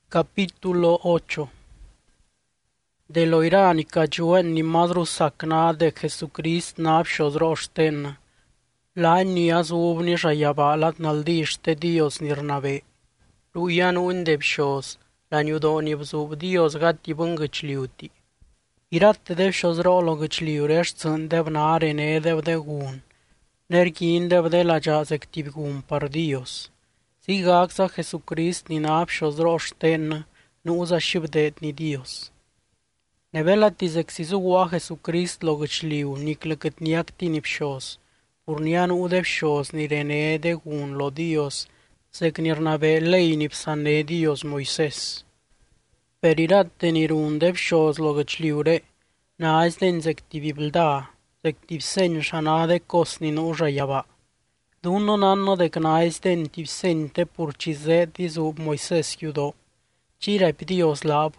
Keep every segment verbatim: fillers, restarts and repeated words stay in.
Capítulo ocho. De lo iránica juen ni madru sakna de Jesucrist napshos roshten. La ni azub ni shayabalat naldishte Dios nirnabe. Ruyan undebshos, la nyudo ni bzub Dios gati bungachliuti. Irat devshos rolo gachliuresh dev nare ne dev de gun. Nerkin dev de la jazek tibgun par Dios. Sigaksa Jesucrist ni napshos roshten. Nu uza shibdet ni Dios. Nevela tizexizugua Jesucrist logachliu nikleket niakti nipshos. Purnian udepshos ni rene de gun lo Dios. Seknirnabe lei nipsane Dios Moises. Perirat tenirun depshos logachliure. Na aizden zektivibilda. Zektivsen shanade kosni nuja yaba. Dunno nanno de knaizden tivsente purchizet izub Moises judo. Chirep Dios lab.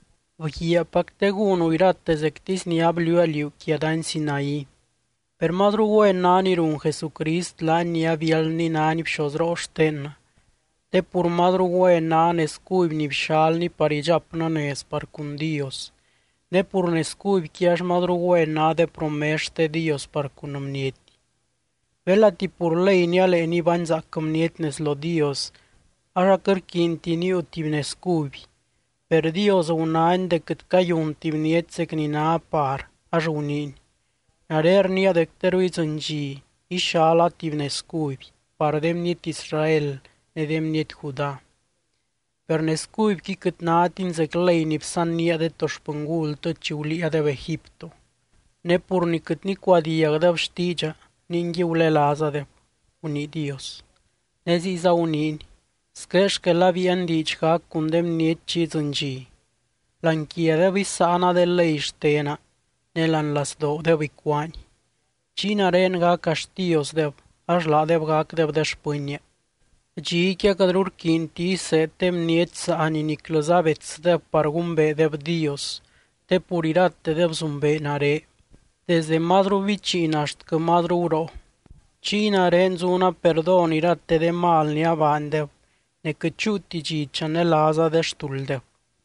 Vhia pactegunu irate zektis ni abliualiu kiadan Sinai. Per madrugue nanirun Jesucrist la ni avial ni nani pshos roshten. Te pur madrugue nan escuib ni pshal ni parijapna nes par cun Dios. Ne pur nescuib kiash madrugue na de promeshte Dios par cun mnieti. Velati pur lei ni ale ni banzak mniet nes lo Dios. Așa cărchinti ni utiv nescubi. Per Dios unain decât caiun tivniet secnina par, ajunin. Narer nia decterui zângi, ishala tivnescubi, par demnit Israel, nedemnit Juda. Per nescubi ki cât natin zeclei nipsan nia de toșpângul tot ciulia de Egipto. Ne pur ni cât ni coadia de știgia, ningiule laza de uni Dios. Ne ziza unini. Skesh que la vian dichka kundem niet chi zângi. Lanchiede visana de leistena, nelan las do de vicuani. Cina renga castios dev, așla dev gak dev de spânie. Gichia cadrur kinti se tem niet sa ani niclăzavets dev pargumbe dev Dios, te purirate dev zumbe nare. Desde madru vicinașt că madru uro. Cina renzuna perdon irate de mal ni avandev. Necăciuti gicea ne laza de stulde.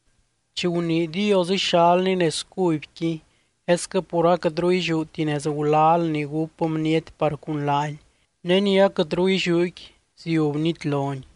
Ci uni Dios ishal ni nescuibki, escă pura cădrui juti ne zăulal ni gupăm niet par cun lani, ne nia cădrui juic zi ubnit loni.